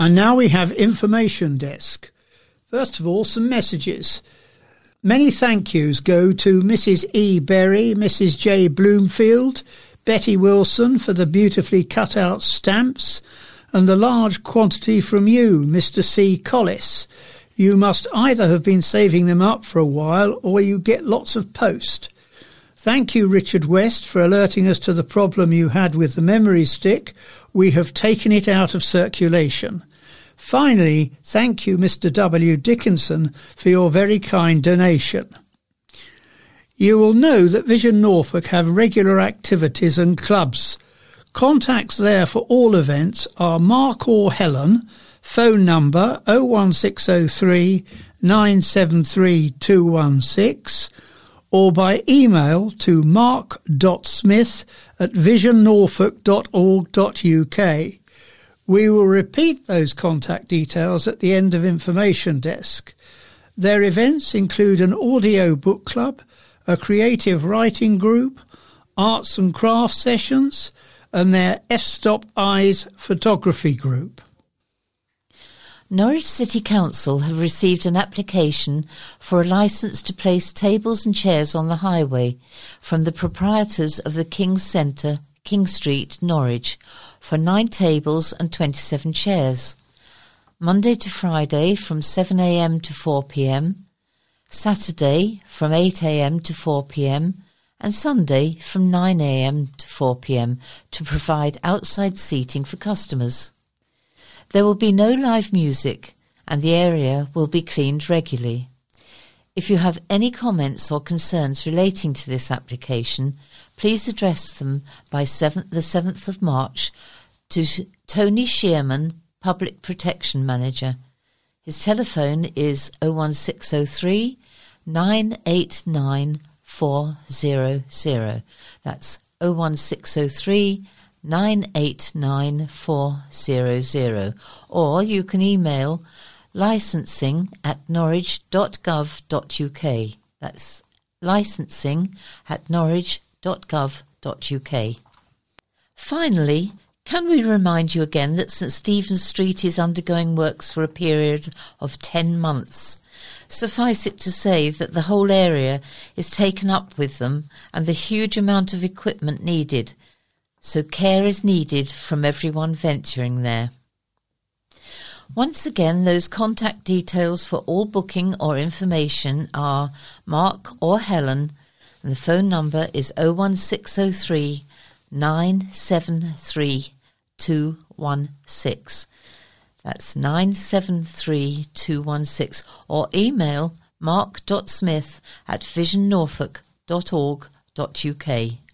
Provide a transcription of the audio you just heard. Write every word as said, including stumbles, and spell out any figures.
And now we have Information Desk. First of all, some messages. Many thank yous go to Missus E. Berry, Missus J. Bloomfield, Betty Wilson for the beautifully cut out stamps, and the large quantity from you, Mister C. Collis. You must either have been saving them up for a while or you get lots of post. Thank you, Richard West, for alerting us to the problem you had with the memory stick. We have taken it out of circulation. Finally, thank you, Mister W. Dickinson, for your very kind donation. You will know that Vision Norfolk have regular activities and clubs. Contacts there for all events are Mark or Helen, phone number oh one six oh three, nine seven three, two one six, or by email to mark dot smith at vision norfolk dot org dot U K. We will repeat those contact details at the end of Information Desk. Their events include an audio book club, a creative writing group, arts and crafts sessions, and their F-Stop Eyes photography group. Norwich City Council have received an application for a licence to place tables and chairs on the highway from the proprietors of the King's Centre, King Street, Norwich, for nine tables and twenty-seven chairs. Monday to Friday from seven a m to four p m, Saturday from eight a m to four p m, and Sunday from nine a m to four p m to provide outside seating for customers. There will be no live music and the area will be cleaned regularly. If you have any comments or concerns relating to this application, please address them by the seventh of March to Tony Shearman, Public Protection Manager. His telephone is oh one six oh three, nine eight nine, four zero zero. That's oh one six oh three, nine eight nine, four zero zero. Or you can email licensing at norwich dot gov dot U K. That's licensing at norwich dot gov dot U K. Finally, can we remind you again that St Stephen's Street is undergoing works for a period of ten months. Suffice it to say that the whole area is taken up with them and the huge amount of equipment needed, so care is needed from everyone venturing there. Once again, those contact details for all booking or information are Mark or Helen, and the phone number is oh one six oh three, nine seven three, two one six. That's nine seven three, two one six, or email mark dot smith at vision norfolk dot org dot U K.